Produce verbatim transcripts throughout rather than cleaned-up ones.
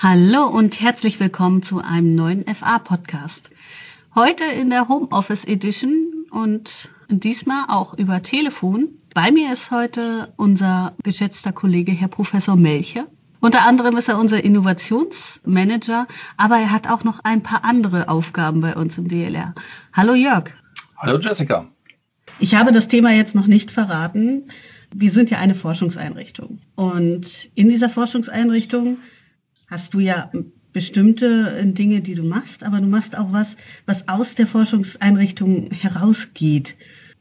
Hallo und herzlich willkommen zu einem neuen F A-Podcast. Heute in der Homeoffice Edition und diesmal auch über Telefon. Bei mir ist heute unser geschätzter Kollege Herr Professor Melcher. Unter anderem ist er unser Innovationsmanager, aber er hat auch noch ein paar andere Aufgaben bei uns im D L R. Hallo Jörg. Hallo Jessica. Ich habe das Thema jetzt noch nicht verraten. Wir sind ja eine Forschungseinrichtung und in dieser Forschungseinrichtung hast du ja bestimmte Dinge, die du machst, aber du machst auch was, was aus der Forschungseinrichtung herausgeht.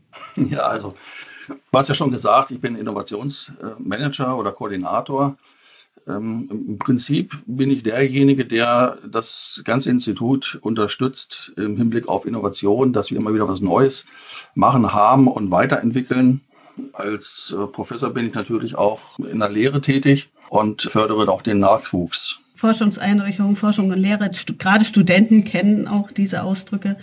Ja, also du hast ja schon gesagt, ich bin Innovationsmanager oder Koordinator. Ähm, Im Prinzip bin ich derjenige, der das ganze Institut unterstützt im Hinblick auf Innovation, dass wir immer wieder was Neues machen, haben und weiterentwickeln. Als äh, Professor bin ich natürlich auch in der Lehre tätig und fördere auch den Nachwuchs. Forschungseinrichtungen, Forschung und Lehre, stu- gerade Studenten kennen auch diese Ausdrücke.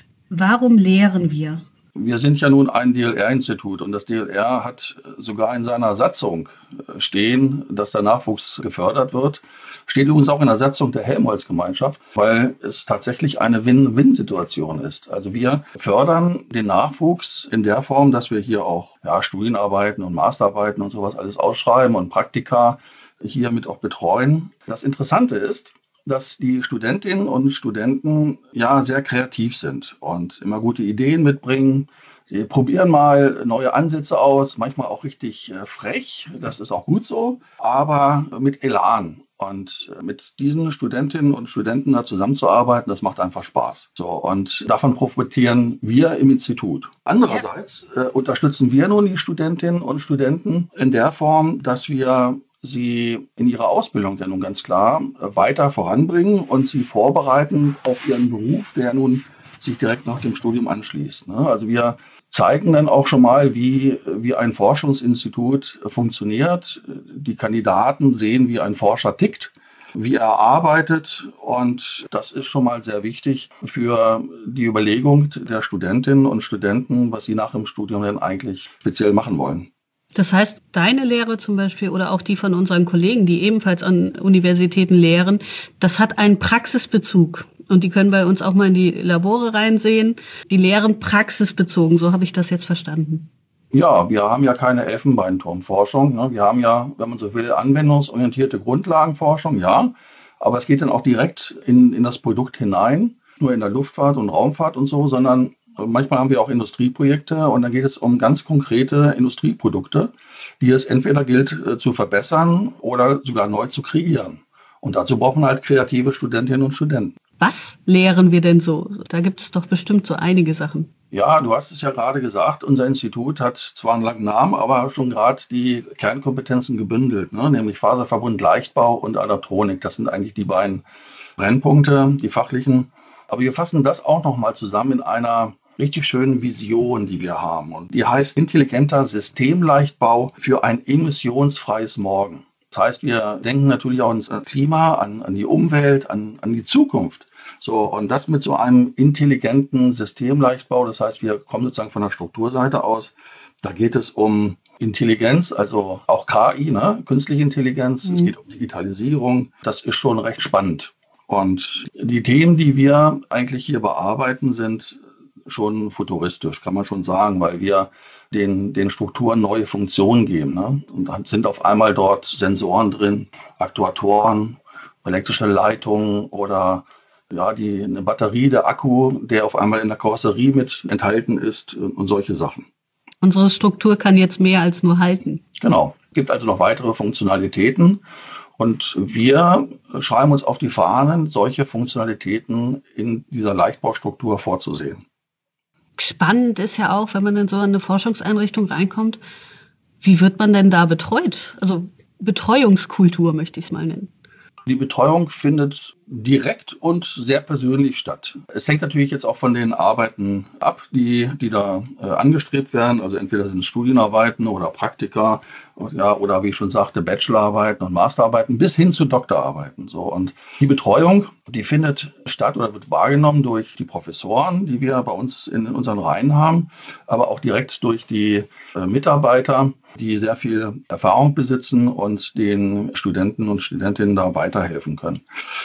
Warum lehren wir? Wir sind ja nun ein D L R-Institut und das D L R hat sogar in seiner Satzung stehen, dass der Nachwuchs gefördert wird. Steht übrigens auch in der Satzung der Helmholtz-Gemeinschaft, weil es tatsächlich eine Win-Win-Situation ist. Also wir fördern den Nachwuchs in der Form, dass wir hier auch ja, Studienarbeiten und Masterarbeiten und sowas alles ausschreiben und Praktika hiermit auch betreuen. Das Interessante ist, dass die Studentinnen und Studenten ja sehr kreativ sind und immer gute Ideen mitbringen. Sie probieren mal neue Ansätze aus, manchmal auch richtig äh, frech, das ist auch gut so, aber mit Elan. Und mit diesen Studentinnen und Studenten da zusammenzuarbeiten, das macht einfach Spaß. So, und davon profitieren wir im Institut. Andererseits äh, unterstützen wir nun die Studentinnen und Studenten in der Form, dass wir sie in ihrer Ausbildung ja nun ganz klar weiter voranbringen und sie vorbereiten auf ihren Beruf, der nun sich direkt nach dem Studium anschließt. Also wir zeigen dann auch schon mal, wie, wie ein Forschungsinstitut funktioniert. Die Kandidaten sehen, wie ein Forscher tickt, wie er arbeitet, und das ist schon mal sehr wichtig für die Überlegung der Studentinnen und Studenten, was sie nach dem Studium denn eigentlich speziell machen wollen. Das heißt, deine Lehre zum Beispiel oder auch die von unseren Kollegen, die ebenfalls an Universitäten lehren, das hat einen Praxisbezug. Und die können bei uns auch mal in die Labore reinsehen. Die lehren praxisbezogen, so habe ich das jetzt verstanden. Ja, wir haben ja keine Elfenbeinturmforschung. Ne? Wir haben ja, wenn man so will, anwendungsorientierte Grundlagenforschung, ja. Aber es geht dann auch direkt in, in das Produkt hinein, nur in der Luftfahrt und Raumfahrt und so, sondern manchmal haben wir auch Industrieprojekte und dann geht es um ganz konkrete Industrieprodukte, die es entweder gilt äh, zu verbessern oder sogar neu zu kreieren. Und dazu brauchen wir halt kreative Studentinnen und Studenten. Was lehren wir denn so? Da gibt es doch bestimmt so einige Sachen. Ja, du hast es ja gerade gesagt, unser Institut hat zwar einen langen Namen, aber schon gerade die Kernkompetenzen gebündelt, ne? Nämlich Faserverbund, Leichtbau und Adaptronik. Das sind eigentlich die beiden Brennpunkte, die fachlichen. Aber wir fassen das auch nochmal zusammen in einer richtig schönen Vision, die wir haben. Und die heißt intelligenter Systemleichtbau für ein emissionsfreies Morgen. Das heißt, wir denken natürlich auch ans Klima, an, an die Umwelt, an, an die Zukunft. So, und das mit so einem intelligenten Systemleichtbau. Das heißt, wir kommen sozusagen von der Strukturseite aus. Da geht es um Intelligenz, also auch K I, ne? Künstliche Intelligenz. Mhm. Es geht um Digitalisierung. Das ist schon recht spannend. Und die Themen, die wir eigentlich hier bearbeiten, sind schon futuristisch, kann man schon sagen, weil wir den, den Strukturen neue Funktionen geben. Ne? Und dann sind auf einmal dort Sensoren drin, Aktuatoren, elektrische Leitungen oder ja, die, eine Batterie, der Akku, der auf einmal in der Karosserie mit enthalten ist und solche Sachen. Unsere Struktur kann jetzt mehr als nur halten. Genau. Es gibt also noch weitere Funktionalitäten. Und wir schreiben uns auf die Fahnen, solche Funktionalitäten in dieser Leichtbaustruktur vorzusehen. Spannend ist ja auch, wenn man in so eine Forschungseinrichtung reinkommt, wie wird man denn da betreut? Also Betreuungskultur möchte ich es mal nennen. Die Betreuung findet direkt und sehr persönlich statt. Es hängt natürlich jetzt auch von den Arbeiten ab, die, die da äh, angestrebt werden. Also entweder sind es Studienarbeiten oder Praktika und, ja, oder wie ich schon sagte, Bachelorarbeiten und Masterarbeiten bis hin zu Doktorarbeiten. So. Und die Betreuung, die findet statt oder wird wahrgenommen durch die Professoren, die wir bei uns in unseren Reihen haben, aber auch direkt durch die äh, Mitarbeiter, die sehr viel Erfahrung besitzen und den Studenten und Studentinnen da weiterhelfen können.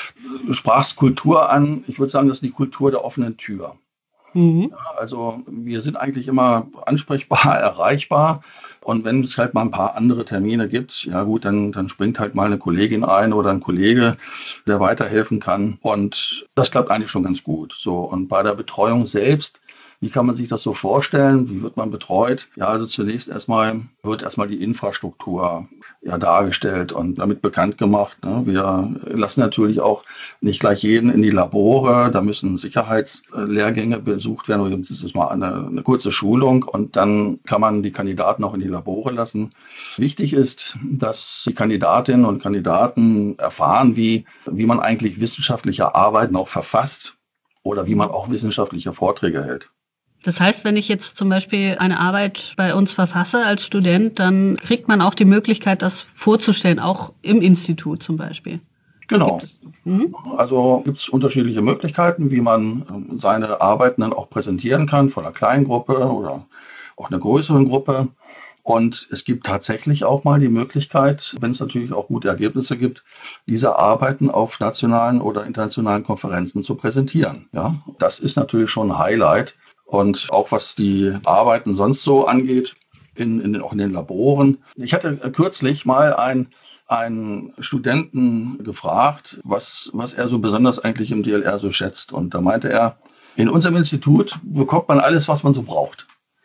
Du sprachst Kultur an. Ich würde sagen, das ist die Kultur der offenen Tür. Mhm. Ja, also wir sind eigentlich immer ansprechbar, erreichbar. Und wenn es halt mal ein paar andere Termine gibt, ja gut, dann, dann springt halt mal eine Kollegin ein oder ein Kollege, der weiterhelfen kann. Und das klappt eigentlich schon ganz gut. So, und bei der Betreuung selbst, wie kann man sich das so vorstellen? Wie wird man betreut? Ja, also zunächst erstmal wird erstmal die Infrastruktur ja dargestellt und damit bekannt gemacht. Ne? Wir lassen natürlich auch nicht gleich jeden in die Labore. Da müssen Sicherheitslehrgänge besucht werden. Das ist mal eine, eine kurze Schulung und dann kann man die Kandidaten auch in die Labore lassen. Wichtig ist, dass die Kandidatinnen und Kandidaten erfahren, wie, wie man eigentlich wissenschaftliche Arbeiten auch verfasst oder wie man auch wissenschaftliche Vorträge hält. Das heißt, wenn ich jetzt zum Beispiel eine Arbeit bei uns verfasse als Student, dann kriegt man auch die Möglichkeit, das vorzustellen, auch im Institut zum Beispiel. Genau. Mhm. Also gibt es unterschiedliche Möglichkeiten, wie man seine Arbeiten dann auch präsentieren kann, von einer kleinen Gruppe oder auch einer größeren Gruppe. Und es gibt tatsächlich auch mal die Möglichkeit, wenn es natürlich auch gute Ergebnisse gibt, diese Arbeiten auf nationalen oder internationalen Konferenzen zu präsentieren. Ja, das ist natürlich schon ein Highlight. Und auch was die Arbeiten sonst so angeht, in, in den, auch in den Laboren. Ich hatte kürzlich mal einen, einen Studenten gefragt, was, was er so besonders eigentlich im D L R so schätzt. Und da meinte er, in unserem Institut bekommt man alles, was man so braucht.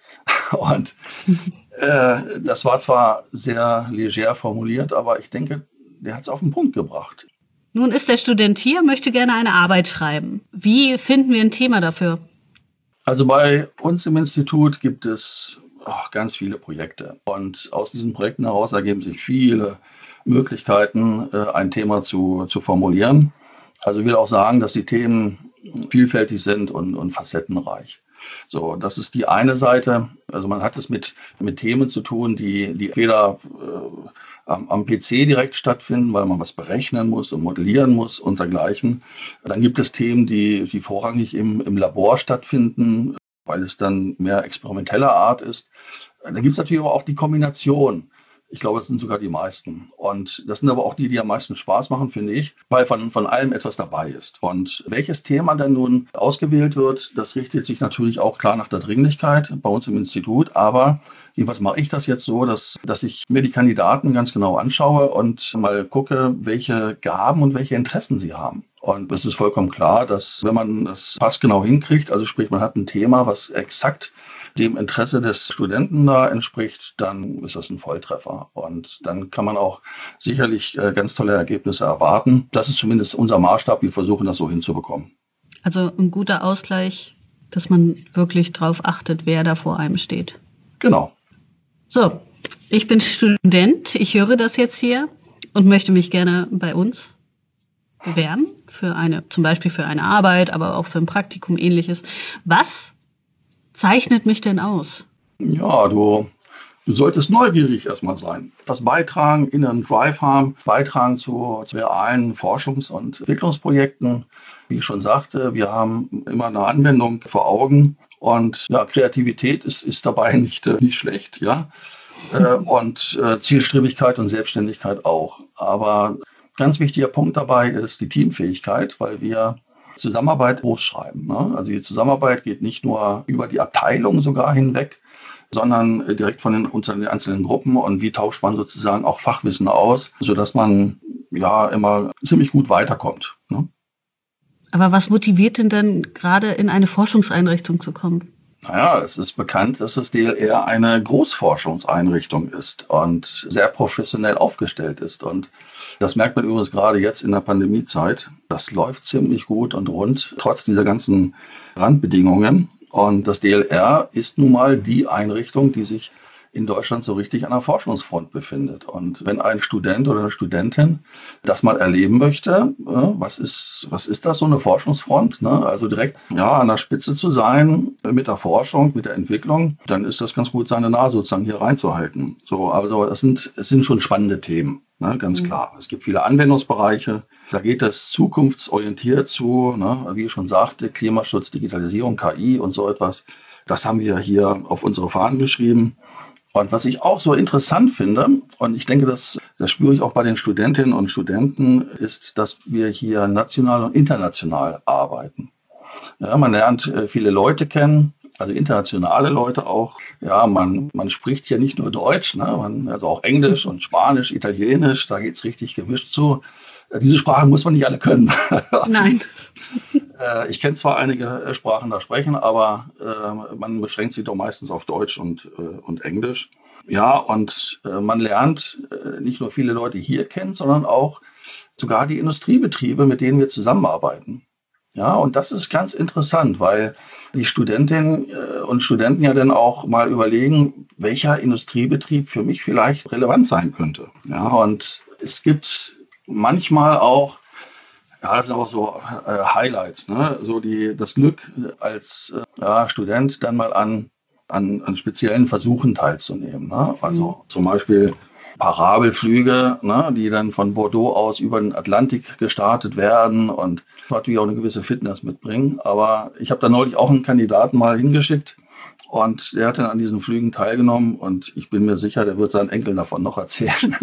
Und äh, das war zwar sehr leger formuliert, aber ich denke, der hat es auf den Punkt gebracht. Nun ist der Student hier, möchte gerne eine Arbeit schreiben. Wie finden wir ein Thema dafür? Also bei uns im Institut gibt es ach, ganz viele Projekte. Und aus diesen Projekten heraus ergeben sich viele Möglichkeiten, äh, ein Thema zu, zu formulieren. Also ich will auch sagen, dass die Themen vielfältig sind und, und facettenreich. So, das ist die eine Seite. Also man hat es mit, mit Themen zu tun, die, die entweder äh, am, am P C direkt stattfinden, weil man was berechnen muss und modellieren muss und dergleichen. Dann gibt es Themen, die, die vorrangig im, im Labor stattfinden, weil es dann mehr experimenteller Art ist. Dann gibt es natürlich aber auch die Kombination. Ich glaube, das sind sogar die meisten. Und das sind aber auch die, die am meisten Spaß machen, finde ich, weil von, von allem etwas dabei ist. Und welches Thema dann nun ausgewählt wird, das richtet sich natürlich auch klar nach der Dringlichkeit bei uns im Institut. Aber jedenfalls mache ich das jetzt so, dass, dass ich mir die Kandidaten ganz genau anschaue und mal gucke, welche Gaben und welche Interessen sie haben. Und es ist vollkommen klar, dass wenn man das passgenau hinkriegt, also sprich, man hat ein Thema, was exakt dem Interesse des Studenten da entspricht, dann ist das ein Volltreffer. Und dann kann man auch sicherlich äh, ganz tolle Ergebnisse erwarten. Das ist zumindest unser Maßstab. Wir versuchen das so hinzubekommen. Also ein guter Ausgleich, dass man wirklich darauf achtet, wer da vor einem steht. Genau. So, ich bin Student. Ich höre das jetzt hier und möchte mich gerne bei uns bewerben für eine, zum Beispiel für eine Arbeit, aber auch für ein Praktikum, ähnliches. Was zeichnet mich denn aus? Ja, du, du solltest neugierig erstmal sein. Das Beitragen, inneren Drive haben, beitragen zu, zu realen Forschungs- und Entwicklungsprojekten. Wie ich schon sagte, wir haben immer eine Anwendung vor Augen. Und ja, Kreativität ist, ist dabei nicht, äh, nicht schlecht, ja. Äh, und äh, Zielstrebigkeit und Selbstständigkeit auch. Aber ganz wichtiger Punkt dabei ist die Teamfähigkeit, weil wir Zusammenarbeit groß schreiben. Ne? Also die Zusammenarbeit geht nicht nur über die Abteilung sogar hinweg, sondern direkt von den, unter den einzelnen Gruppen und wie tauscht man sozusagen auch Fachwissen aus, sodass man ja immer ziemlich gut weiterkommt. Ne? Aber was motiviert denn dann gerade in eine Forschungseinrichtung zu kommen? Naja, es ist bekannt, dass das D L R eine Großforschungseinrichtung ist und sehr professionell aufgestellt ist. Und das merkt man übrigens gerade jetzt in der Pandemiezeit. Das läuft ziemlich gut und rund, trotz dieser ganzen Randbedingungen. Und das D L R ist nun mal die Einrichtung, die sich in Deutschland so richtig an der Forschungsfront befindet. Und wenn ein Student oder eine Studentin das mal erleben möchte, was ist, was ist das, so eine Forschungsfront? Ne? Also direkt ja, an der Spitze zu sein mit der Forschung, mit der Entwicklung, dann ist das ganz gut, seine Nase sozusagen hier reinzuhalten. So, also das sind, es sind schon spannende Themen, ne? Ganz mhm. klar. Es gibt viele Anwendungsbereiche, da geht es zukunftsorientiert zu, ne? Wie ich schon sagte, Klimaschutz, Digitalisierung, K I und so etwas. Das haben wir hier auf unsere Fahnen geschrieben. Und was ich auch so interessant finde, und ich denke, das, das spüre ich auch bei den Studentinnen und Studenten, ist, dass wir hier national und international arbeiten. Ja, man lernt viele Leute kennen, also internationale Leute auch. Ja, man, man spricht hier nicht nur Deutsch, ne, man, also auch Englisch und Spanisch, Italienisch, da geht's richtig gemischt zu. Diese Sprachen muss man nicht alle können. Nein. Ich kenne zwar einige Sprachen da sprechen, aber äh, man beschränkt sich doch meistens auf Deutsch und, äh, und Englisch. Ja, und äh, man lernt äh, nicht nur viele Leute hier kennen, sondern auch sogar die Industriebetriebe, mit denen wir zusammenarbeiten. Ja, und das ist ganz interessant, weil die Studentinnen äh, und Studenten ja dann auch mal überlegen, welcher Industriebetrieb für mich vielleicht relevant sein könnte. Ja, und es gibt manchmal auch, ja, das sind auch so äh, Highlights, ne? So die, das Glück als äh, ja, Student dann mal an, an, an speziellen Versuchen teilzunehmen. Ne? Also mhm. zum Beispiel Parabelflüge, ne? Die dann von Bordeaux aus über den Atlantik gestartet werden und natürlich auch eine gewisse Fitness mitbringen. Aber ich habe da neulich auch einen Kandidaten mal hingeschickt und der hat dann an diesen Flügen teilgenommen und ich bin mir sicher, der wird seinen Enkeln davon noch erzählen.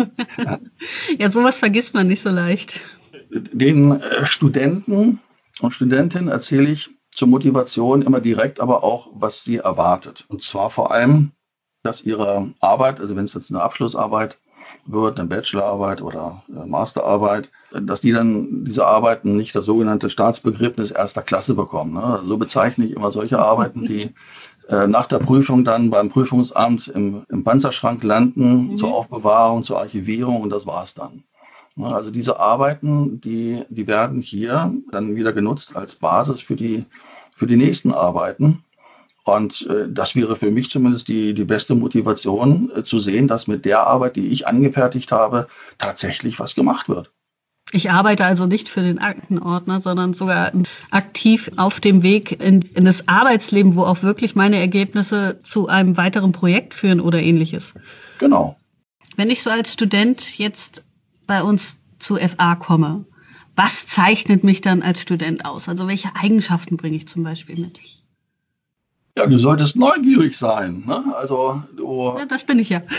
Ja, sowas vergisst man nicht so leicht. Den Studenten und Studentinnen erzähle ich zur Motivation immer direkt, aber auch, was sie erwartet. Und zwar vor allem, dass ihre Arbeit, also wenn es jetzt eine Abschlussarbeit wird, eine Bachelorarbeit oder Masterarbeit, dass die dann diese Arbeiten nicht das sogenannte Staatsbegräbnis erster Klasse bekommen. Ne? So bezeichne ich immer solche Arbeiten, die äh, nach der Prüfung dann beim Prüfungsamt im, im Panzerschrank landen, mhm. zur Aufbewahrung, zur Archivierung und das war's dann. Also diese Arbeiten, die, die werden hier dann wieder genutzt als Basis für die, für die nächsten Arbeiten. Und äh, das wäre für mich zumindest die, die beste Motivation, äh, zu sehen, dass mit der Arbeit, die ich angefertigt habe, tatsächlich was gemacht wird. Ich arbeite also nicht für den Aktenordner, sondern sogar aktiv auf dem Weg in, in das Arbeitsleben, wo auch wirklich meine Ergebnisse zu einem weiteren Projekt führen oder ähnliches. Genau. Wenn ich so als Student jetzt bei uns zu F A komme, was zeichnet mich dann als Student aus? Also welche Eigenschaften bringe ich zum Beispiel mit? Ja, du solltest neugierig sein. Ne? Also du. Ja, das bin ich ja.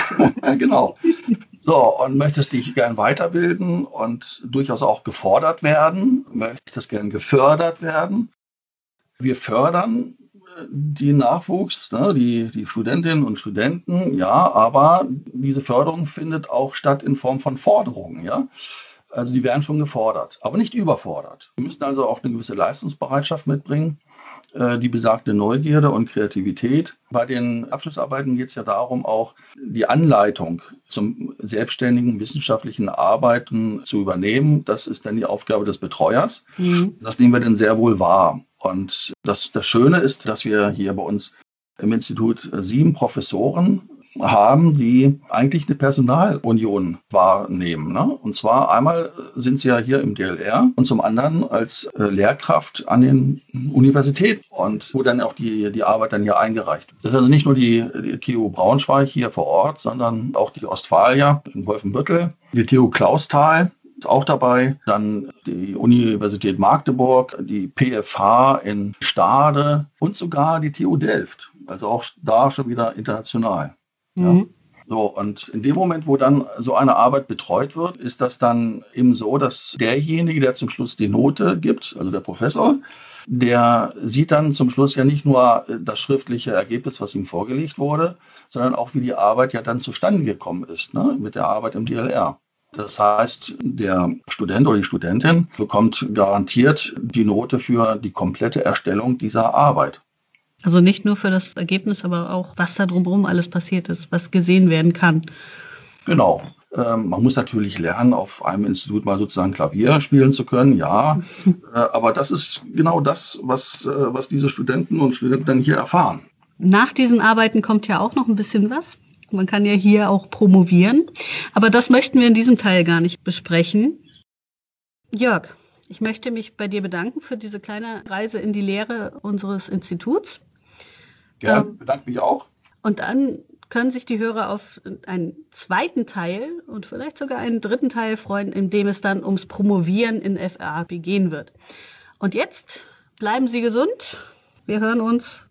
Genau. So, und möchtest dich gern weiterbilden und durchaus auch gefordert werden, möchtest gern gefördert werden. Wir fördern die Nachwuchs, ne, die, die Studentinnen und Studenten, ja, aber diese Förderung findet auch statt in Form von Forderungen, ja. Also die werden schon gefordert, aber nicht überfordert. Wir müssen also auch eine gewisse Leistungsbereitschaft mitbringen, äh, die besagte Neugierde und Kreativität. Bei den Abschlussarbeiten geht es ja darum, auch die Anleitung zum selbstständigen wissenschaftlichen Arbeiten zu übernehmen. Das ist dann die Aufgabe des Betreuers. Mhm. Das nehmen wir dann sehr wohl wahr. Und das, das Schöne ist, dass wir hier bei uns im Institut sieben Professoren haben, die eigentlich eine Personalunion wahrnehmen. Ne? Und zwar einmal sind sie ja hier im D L R und zum anderen als äh, Lehrkraft an den Universitäten und wo dann auch die, die Arbeit dann hier eingereicht wird. Das ist also nicht nur die, die T U Braunschweig hier vor Ort, sondern auch die Ostfalia in Wolfenbüttel, die T U Clausthal ist auch dabei, dann die Universität Magdeburg, die P F H in Stade und sogar die T U Delft. Also auch da schon wieder international. Ja. Mhm. So, und in dem Moment, wo dann so eine Arbeit betreut wird, ist das dann eben so, dass derjenige, der zum Schluss die Note gibt, also der Professor, der sieht dann zum Schluss ja nicht nur das schriftliche Ergebnis, was ihm vorgelegt wurde, sondern auch, wie die Arbeit ja dann zustande gekommen ist, ne, mit der Arbeit im D L R. Das heißt, der Student oder die Studentin bekommt garantiert die Note für die komplette Erstellung dieser Arbeit. Also nicht nur für das Ergebnis, aber auch, was da drumherum alles passiert ist, was gesehen werden kann. Genau. Ähm, man muss natürlich lernen, auf einem Institut mal sozusagen Klavier spielen zu können, ja. äh, aber das ist genau das, was, äh, was diese Studenten und Studenten dann hier erfahren. Nach diesen Arbeiten kommt ja auch noch ein bisschen was. Man kann ja hier auch promovieren. Aber das möchten wir in diesem Teil gar nicht besprechen. Jörg, ich möchte mich bei dir bedanken für diese kleine Reise in die Lehre unseres Instituts. Gern, ähm, bedanke mich auch. Und dann können sich die Hörer auf einen zweiten Teil und vielleicht sogar einen dritten Teil freuen, in dem es dann ums Promovieren in F A B gehen wird. Und jetzt bleiben Sie gesund. Wir hören uns